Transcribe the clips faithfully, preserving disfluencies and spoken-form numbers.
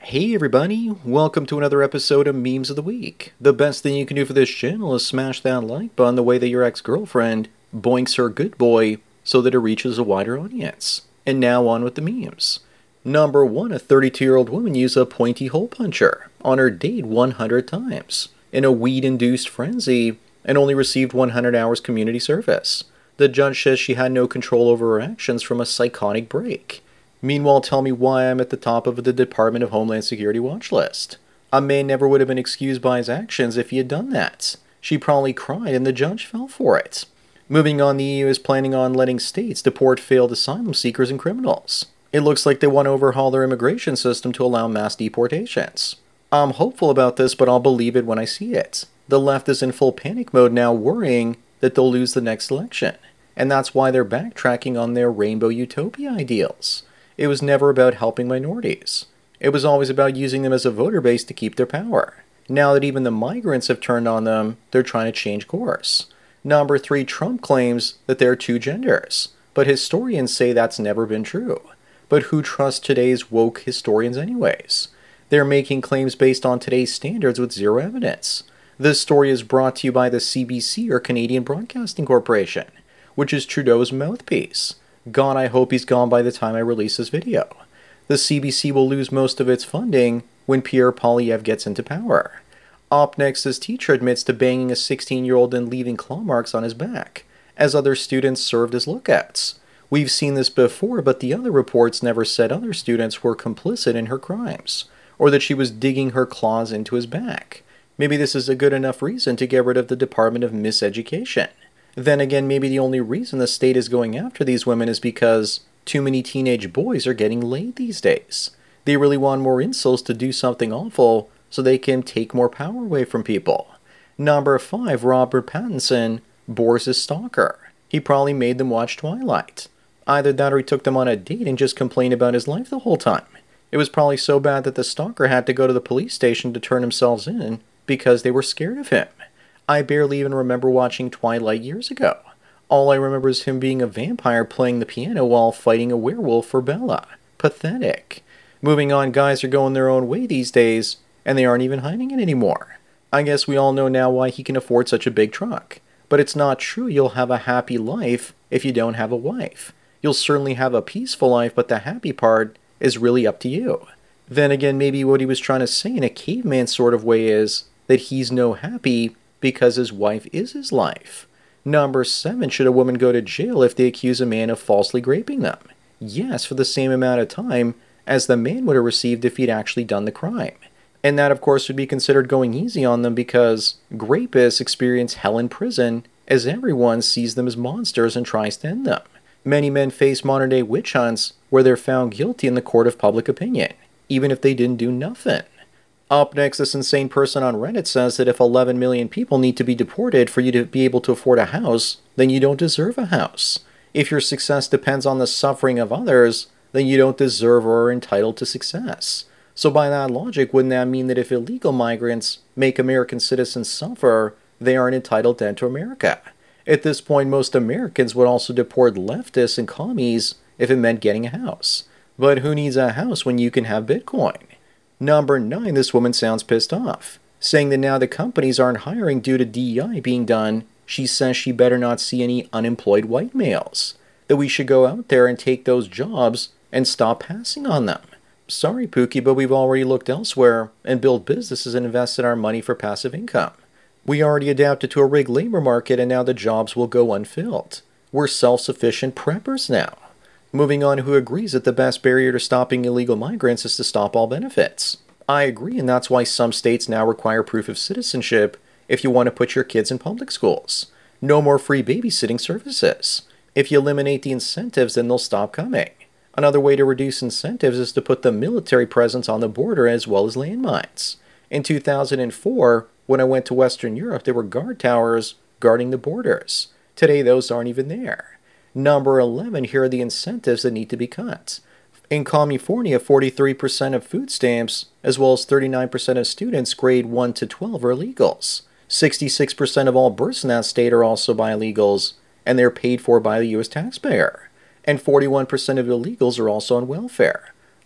Hey everybody, welcome to another episode of Memes of the Week. The best thing you can do for this channel is smash that like button the way that your ex-girlfriend boinks her good boy so that it reaches a wider audience. And now on with the memes. Number one, a thirty-two-year-old woman used a pointy hole puncher on her date one hundred times in a weed-induced frenzy and only received one hundred hours community service. The judge says she had no control over her actions from a psychotic break. Meanwhile, tell me why I'm at the top of the Department of Homeland Security watch list. A man never would have been excused by his actions if he had done that. She probably cried and the judge fell for it. Moving on, the E U is planning on letting states deport failed asylum seekers and criminals. It looks like they want to overhaul their immigration system to allow mass deportations. I'm hopeful about this, but I'll believe it when I see it. The left is in full panic mode now, worrying that they'll lose the next election. And that's why they're backtracking on their rainbow utopia ideals. It was never about helping minorities. It was always about using them as a voter base to keep their power. Now that even the migrants have turned on them, they're trying to change course. Number three, Trump claims that there are two genders, but historians say that's never been true. But who trusts today's woke historians anyways? They're making claims based on today's standards with zero evidence. This story is brought to you by the C B C, or Canadian Broadcasting Corporation, which is Trudeau's mouthpiece. God, I hope he's gone by the time I release this video. The C B C will lose most of its funding when Pierre Poilievre gets into power. Up next, this teacher admits to banging a sixteen-year-old and leaving claw marks on his back, as other students served as lookouts. We've seen this before, but the other reports never said other students were complicit in her crimes, or that she was digging her claws into his back. Maybe this is a good enough reason to get rid of the Department of Miseducation. Then again, maybe the only reason the state is going after these women is because too many teenage boys are getting laid these days. They really want more insults to do something awful so they can take more power away from people. Number five, Robert Pattinson bores his stalker. He probably made them watch Twilight. Either that or he took them on a date and just complained about his life the whole time. It was probably so bad that the stalker had to go to the police station to turn themselves in because they were scared of him. I barely even remember watching Twilight years ago. All I remember is him being a vampire playing the piano while fighting a werewolf for Bella. Pathetic. Moving on, guys are going their own way these days, and they aren't even hiding it anymore. I guess we all know now why he can afford such a big truck. But it's not true you'll have a happy life if you don't have a wife. You'll certainly have a peaceful life, but the happy part is really up to you. Then again, maybe what he was trying to say in a caveman sort of way is that he's no happy because his wife is his life. Number seven, should a woman go to jail if they accuse a man of falsely raping them? Yes, for the same amount of time as the man would have received if he'd actually done the crime. And that, of course, would be considered going easy on them because rapists experience hell in prison, as everyone sees them as monsters and tries to end them. Many men face modern-day witch hunts where they're found guilty in the court of public opinion, even if they didn't do nothing. Up next, this insane person on Reddit says that if eleven million people need to be deported for you to be able to afford a house, then you don't deserve a house. If your success depends on the suffering of others, then you don't deserve or are entitled to success. So by that logic, wouldn't that mean that if illegal migrants make American citizens suffer, they aren't entitled to enter America? At this point, most Americans would also deport leftists and commies if it meant getting a house. But who needs a house when you can have Bitcoin? Number nine, this woman sounds pissed off, saying that now the companies aren't hiring due to D E I being done. She says she better not see any unemployed white males, that we should go out there and take those jobs and stop passing on them. Sorry, Pookie, but we've already looked elsewhere and built businesses and invested our money for passive income. We already adapted to a rigged labor market and now the jobs will go unfilled. We're self-sufficient preppers now. Moving on, who agrees that the best barrier to stopping illegal migrants is to stop all benefits? I agree, and that's why some states now require proof of citizenship if you want to put your kids in public schools. No more free babysitting services. If you eliminate the incentives, then they'll stop coming. Another way to reduce incentives is to put the military presence on the border as well as landmines. In two thousand four, when I went to Western Europe, there were guard towers guarding the borders. Today, those aren't even there. Number eleven, here are the incentives that need to be cut. In California, forty-three percent of food stamps, as well as thirty-nine percent of students grade one to twelve are illegals. sixty-six percent of all births in that state are also by illegals, and they're paid for by the U S taxpayer. And forty-one percent of illegals are also on welfare.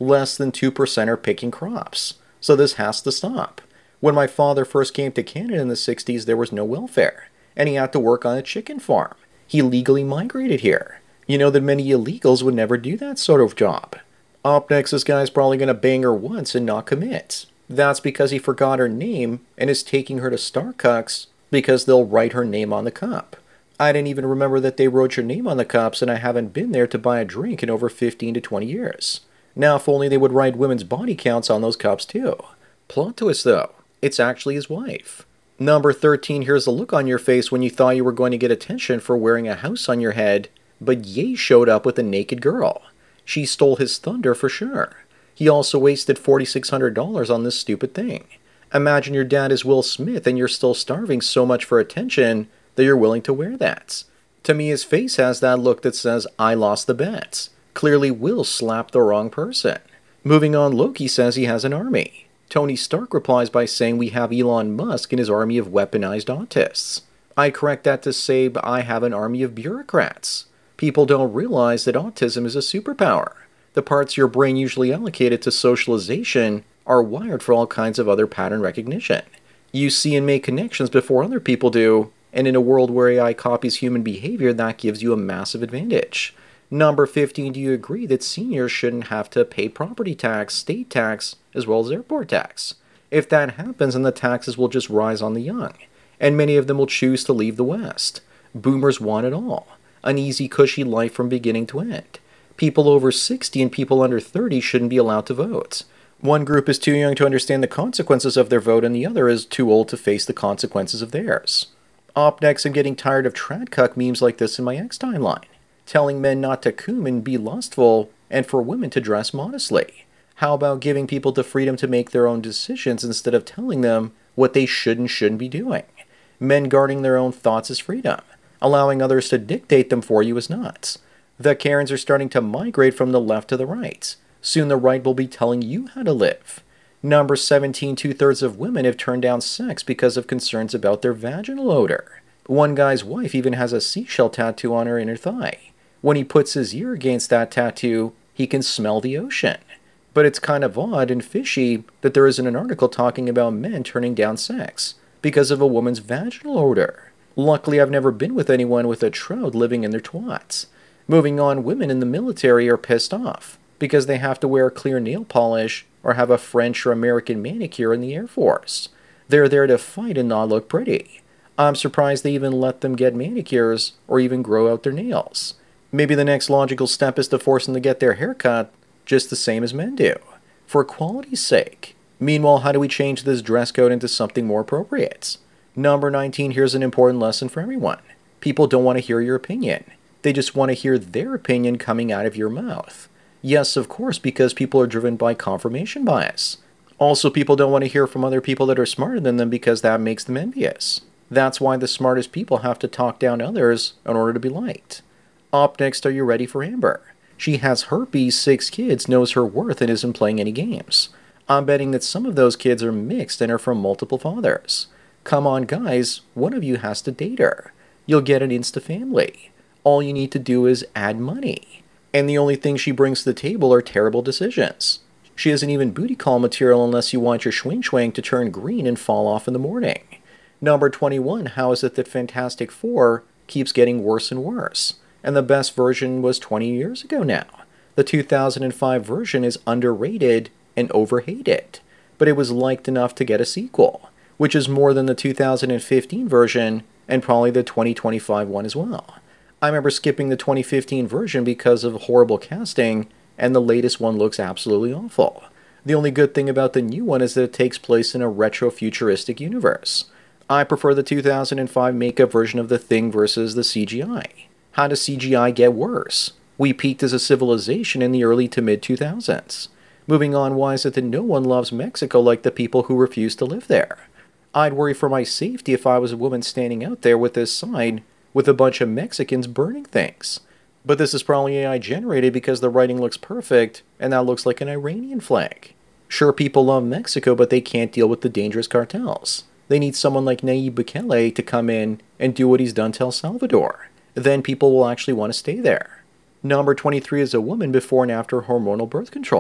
Less than two percent are picking crops. So this has to stop. When my father first came to Canada in the sixties, there was no welfare, and he had to work on a chicken farm. He legally migrated here. You know that many illegals would never do that sort of job. Up next, this guy's probably going to bang her once and not commit. That's because he forgot her name and is taking her to Starbucks because they'll write her name on the cup. I didn't even remember that they wrote your name on the cups, and I haven't been there to buy a drink in over fifteen to twenty years. Now, if only they would write women's body counts on those cups too. Plot twist though, it's actually his wife. Number thirteen, here's the look on your face when you thought you were going to get attention for wearing a house on your head, but Ye showed up with a naked girl. She stole his thunder for sure. He also wasted four thousand six hundred dollars on this stupid thing. Imagine your dad is Will Smith and you're still starving so much for attention that you're willing to wear that. To me, his face has that look that says, I lost the bet. Clearly Will slapped the wrong person. Moving on, Loki says he has an army. Tony Stark replies by saying we have Elon Musk and his army of weaponized autists. I correct that to say I have an army of bureaucrats. People don't realize that autism is a superpower. The parts of your brain usually allocated to socialization are wired for all kinds of other pattern recognition. You see and make connections before other people do, and in a world where A I copies human behavior, that gives you a massive advantage. Number fifteen, do you agree that seniors shouldn't have to pay property tax, state tax, as well as airport tax? If that happens, then the taxes will just rise on the young, and many of them will choose to leave the West. Boomers want it all. An easy, cushy life from beginning to end. People over sixty and people under thirty shouldn't be allowed to vote. One group is too young to understand the consequences of their vote, and the other is too old to face the consequences of theirs. Up next, I'm getting tired of tradcuck memes like this in my X timeline, telling men not to coom and be lustful, and for women to dress modestly. How about giving people the freedom to make their own decisions instead of telling them what they should and shouldn't be doing? Men guarding their own thoughts is freedom. Allowing others to dictate them for you is not. The Karens are starting to migrate from the left to the right. Soon the right will be telling you how to live. Number seventeen, two-thirds of women have turned down sex because of concerns about their vaginal odor. One guy's wife even has a seashell tattoo on her inner thigh. When he puts his ear against that tattoo, he can smell the ocean. But it's kind of odd and fishy that there isn't an article talking about men turning down sex because of a woman's vaginal odor. Luckily, I've never been with anyone with a trout living in their twats. Moving on, women in the military are pissed off because they have to wear clear nail polish or have a French or American manicure in the Air Force. They're there to fight and not look pretty. I'm surprised they even let them get manicures or even grow out their nails. Maybe the next logical step is to force them to get their hair cut just the same as men do, for equality's sake. Meanwhile, how do we change this dress code into something more appropriate? Number nineteen, here's an important lesson for everyone. People don't want to hear your opinion. They just want to hear their opinion coming out of your mouth. Yes, of course, because people are driven by confirmation bias. Also, people don't want to hear from other people that are smarter than them because that makes them envious. That's why the smartest people have to talk down others in order to be liked. Up next, are you ready for Amber? She has herpes, six kids, knows her worth, and isn't playing any games. I'm betting that some of those kids are mixed and are from multiple fathers. Come on, guys, one of you has to date her. You'll get an Insta family. All you need to do is add money. And the only thing she brings to the table are terrible decisions. She isn't even booty call material unless you want your schwing schwang to turn green and fall off in the morning. Number twenty-one, how is it that Fantastic Four keeps getting worse and worse? And the best version was twenty years ago now. The two thousand five version is underrated and overhated, but it was liked enough to get a sequel, which is more than the two thousand fifteen version and probably the twenty twenty-five one as well. I remember skipping the twenty fifteen version because of horrible casting, and the latest one looks absolutely awful. The only good thing about the new one is that it takes place in a retro-futuristic universe. I prefer the two thousand five makeup version of The Thing versus the C G I. How does C G I get worse? We peaked as a civilization in the early to mid two thousands. Moving on, why is it that no one loves Mexico like the people who refuse to live there? I'd worry for my safety if I was a woman standing out there with this sign with a bunch of Mexicans burning things. But this is probably A I generated because the writing looks perfect, and that looks like an Iranian flag. Sure, people love Mexico, but they can't deal with the dangerous cartels. They need someone like Nayib Bukele to come in and do what he's done to El Salvador. Then people will actually want to stay there. Number twenty-three is a woman before and after hormonal birth control.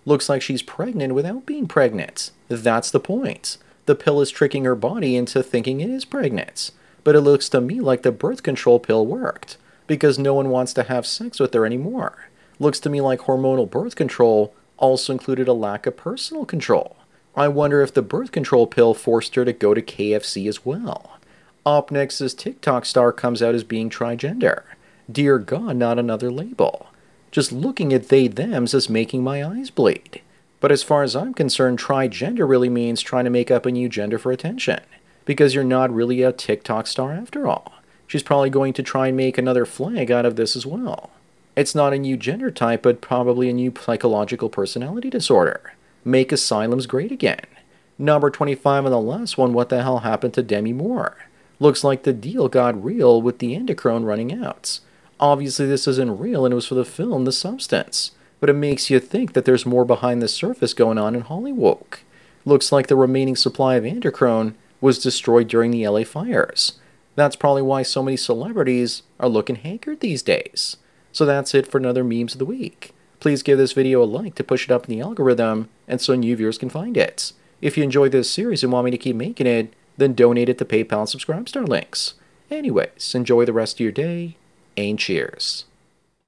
Looks like she's pregnant without being pregnant. That's the point. The pill is tricking her body into thinking it is pregnant. But it looks to me like the birth control pill worked, because no one wants to have sex with her anymore. Looks to me like hormonal birth control also included a lack of personal control. I wonder if the birth control pill forced her to go to K F C as well. Up next, this TikTok star comes out as being trigender. Dear God, not another label. Just looking at they thems is making my eyes bleed. But as far as I'm concerned, trigender really means trying to make up a new gender for attention. Because you're not really a TikTok star after all. She's probably going to try and make another flag out of this as well. It's not a new gender type, but probably a new psychological personality disorder. Make asylums great again. Number twenty-five on the last one, what the hell happened to Demi Moore? Looks like the deal got real with the Endocrine running out. Obviously this isn't real and it was for the film The Substance. But it makes you think that there's more behind the surface going on in Hollywood. Looks like the remaining supply of Endocrine was destroyed during the L A fires. That's probably why so many celebrities are looking haggard these days. So that's it for another Memes of the Week. Please give this video a like to push it up in the algorithm and so new viewers can find it. If you enjoyed this series and want me to keep making it, then donate it to PayPal and Subscribestar links. Anyways, enjoy the rest of your day, and cheers.